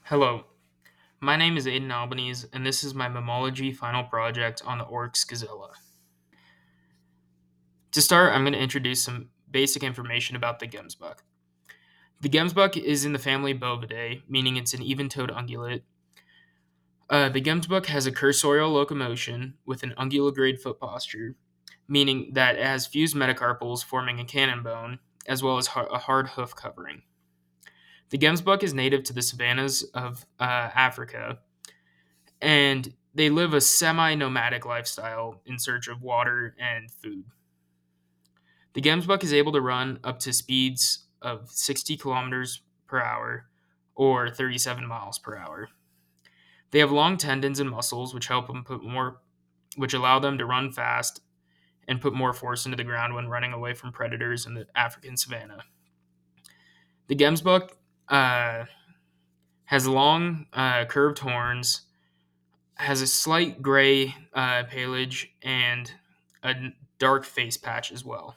Hello, my name is Aiden Albanese, and this is my mammalogy final project on the Oryx gazella. To start, I'm going to introduce some basic information about the gemsbuck. The gemsbuck is in the family Bovidae, meaning it's an even-toed ungulate. The gemsbuck has a cursorial locomotion with an unguligrade foot posture, meaning that it has fused metacarpals forming a cannon bone, as well as a hard hoof covering. The gemsbuck is native to the savannas of Africa, and they live a semi-nomadic lifestyle in search of water and food. The gemsbuck is able to run up to speeds of 60 kilometers per hour or 37 miles per hour. They have long tendons and muscles which allow them to run fast and put more force into the ground when running away from predators in the African savanna. The gemsbuck uh, has long, curved horns, has a slight gray pelage, and a dark face patch as well.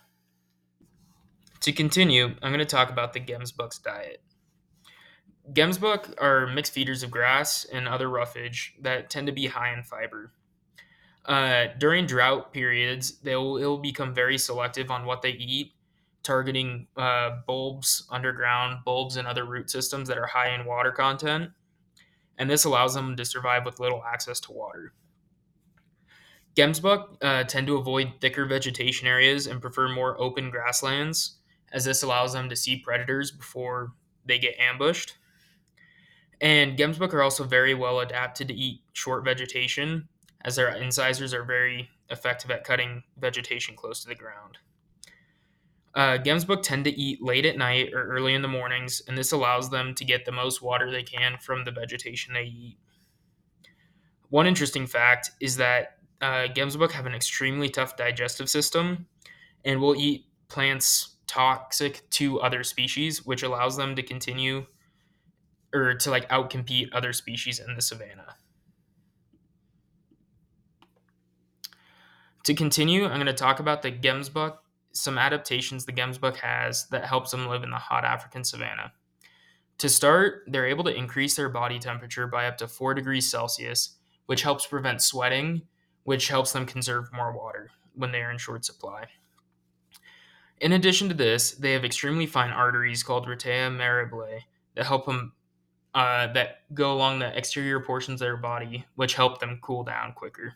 To continue, I'm going to talk about the gemsbuck's diet. Gemsbuck are mixed feeders of grass and other roughage that tend to be high in fiber. During drought periods, they'll become very selective on what they eat, targeting underground bulbs, and other root systems that are high in water content, and this allows them to survive with little access to water. Gemsbuck tend to avoid thicker vegetation areas and prefer more open grasslands, as this allows them to see predators before they get ambushed. And gemsbuck are also very well adapted to eat short vegetation, as their incisors are very effective at cutting vegetation close to the ground. Gemsbuck tend to eat late at night or early in the mornings, and this allows them to get the most water they can from the vegetation they eat. One interesting fact is that gemsbuck have an extremely tough digestive system and will eat plants toxic to other species, which allows them to continue or to outcompete other species in the savanna. To continue, I'm going to talk about the gemsbuck, some adaptations the gemsbuck has that helps them live in the hot African savanna. To start, they're able to increase their body temperature by up to 4 degrees Celsius, which helps prevent sweating, which helps them conserve more water when they are in short supply. In addition to this, they have extremely fine arteries called retea mirabile that help them that go along the exterior portions of their body, which help them cool down quicker.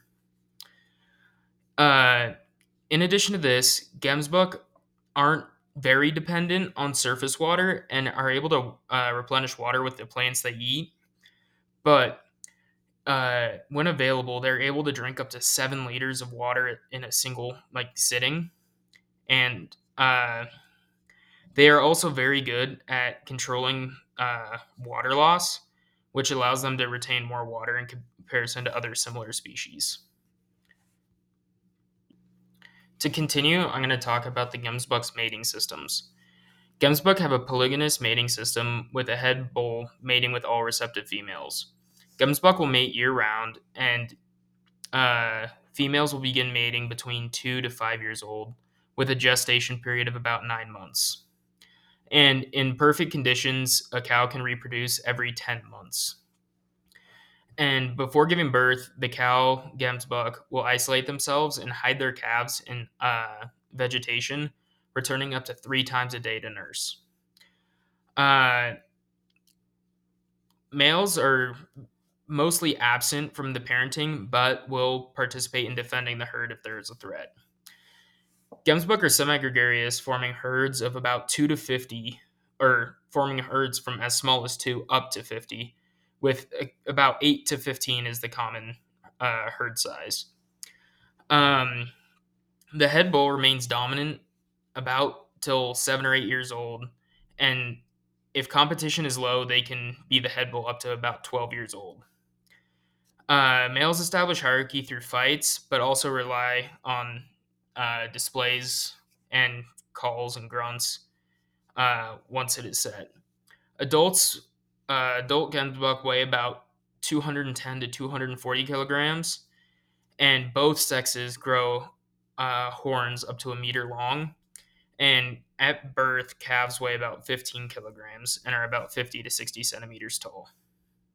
Uh, in addition to this, gemsbuck aren't very dependent on surface water and are able to replenish water with the plants they eat. But when available, they're able to drink up to 7 liters of water in a single sitting, and they are also very good at controlling water loss, which allows them to retain more water in comparison to other similar species. To continue, I'm going to talk about the gemsbuck's mating systems. Gemsbuck have a polygynous mating system with a head bull mating with all receptive females. Gemsbuck will mate year round, and females will begin mating between 2 to 5 years old, with a gestation period of about 9 months. And in perfect conditions, a cow can reproduce every 10 months. And before giving birth, the cow gemsbuck will isolate themselves and hide their calves in vegetation, returning up to 3 times a day to nurse. Uh, Males are mostly absent from the parenting, but will participate in defending the herd if there is a threat. Gemsbuck are semi-gregarious, forming herds of about 2 to 50, or forming herds from as small as 2 up to 50, with about 8 to 15 is the common herd size. Um, the head bull remains dominant about till 7 or 8 years old, and if competition is low, they can be the head bull up to about 12 years old. Males establish hierarchy through fights, but also rely on displays and calls and grunts once it is set. Adult gemsbuck weigh about 210 to 240 kilograms, and both sexes grow horns up to a meter long. And at birth, calves weigh about 15 kilograms and are about 50 to 60 centimeters tall.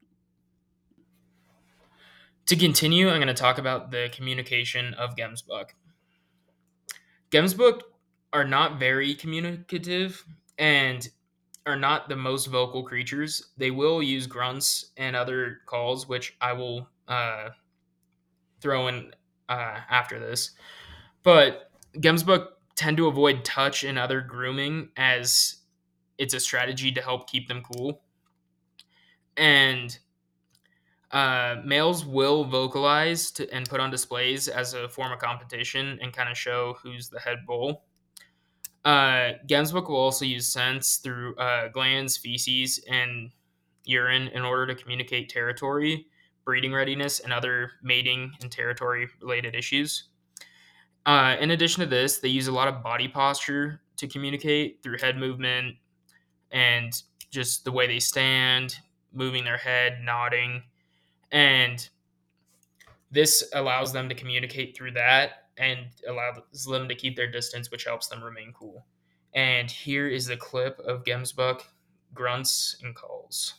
To continue, I'm going to talk about the communication of Gemsbuck. Gemsbuck are not very communicative and are not the most vocal creatures. They will use grunts and other calls, which I will throw in after this. But Gemsbuck tend to avoid touch and other grooming as it's a strategy to help keep them cool. And males will vocalize and put on displays as a form of competition and kind of show who's the head bull. Gemsbuck will also use scents through glands, feces, and urine in order to communicate territory, breeding readiness, and other mating and territory related issues. In addition to this, they use a lot of body posture to communicate through head movement and just the way they stand, moving their head, nodding. And this allows them to communicate through that and allows them to keep their distance, which helps them remain cool. And here is the clip of Gemsbuck grunts and calls.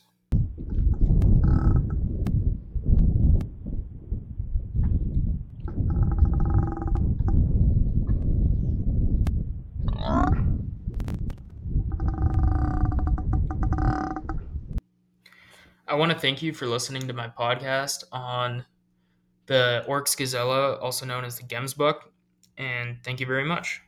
I want to thank you for listening to my podcast on the Oryx gazella, also known as the Gemsbuck, and thank you very much.